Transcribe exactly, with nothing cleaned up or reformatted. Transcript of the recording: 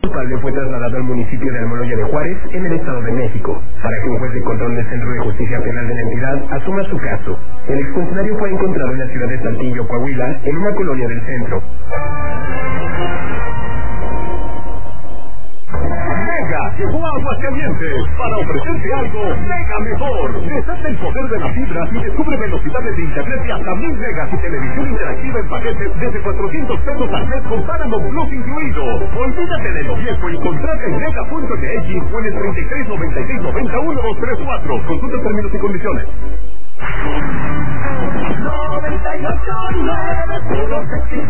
culpable fue trasladado al municipio de Almoloya de Juárez, en el Estado de México, para que un juez de control del Centro de Justicia Penal de la entidad asuma su caso. El exfuncionario fue encontrado en la ciudad de Saltillo, Coahuila, en una colonia del centro. Mega llegó a Aguascalientes para ofrecerte algo mega mejor. Desata el poder de las fibras y descubre velocidades de internet de hasta mil megas y televisión interactiva en paquetes desde cuatrocientos pesos al mes con Paramount Plus incluido. Olvídate de lo viejo y contrata en mega punto m x o en el treinta y tres noventa y seis noventa uno dos tres cuatro. Consulta términos y condiciones. noventa y ocho nueve